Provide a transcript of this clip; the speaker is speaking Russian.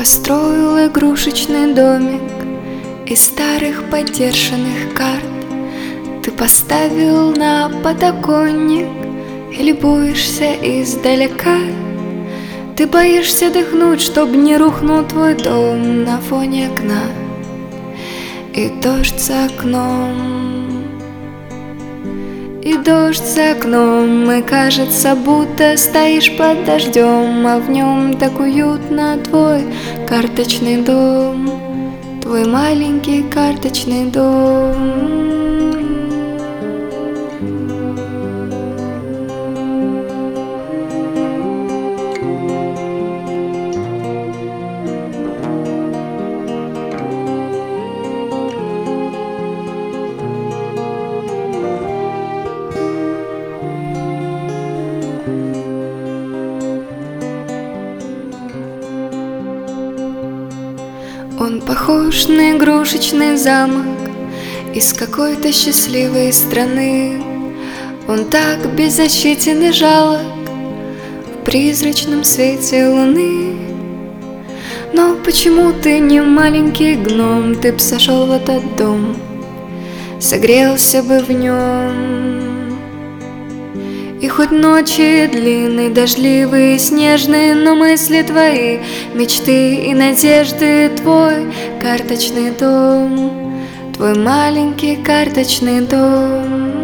построил игрушечный домик из старых подержанных карт. Ты поставил на подоконник и любуешься издалека. Ты боишься дыхнуть, чтоб не рухнул твой дом на фоне окна. И дождь за окном, и дождь за окном, и кажется, будто стоишь под дождем, а в нем так уютно твой карточный дом, твой маленький карточный дом. Он похож на игрушечный замок из какой-то счастливой страны. Он так беззащитен и жалок в призрачном свете луны. Но почему ты не маленький гном? Ты б сошел в этот дом, согрелся бы в нем. И хоть ночи длинные, дождливые, снежные, но мысли твои, мечты и надежды, твой карточный дом, твой маленький карточный дом.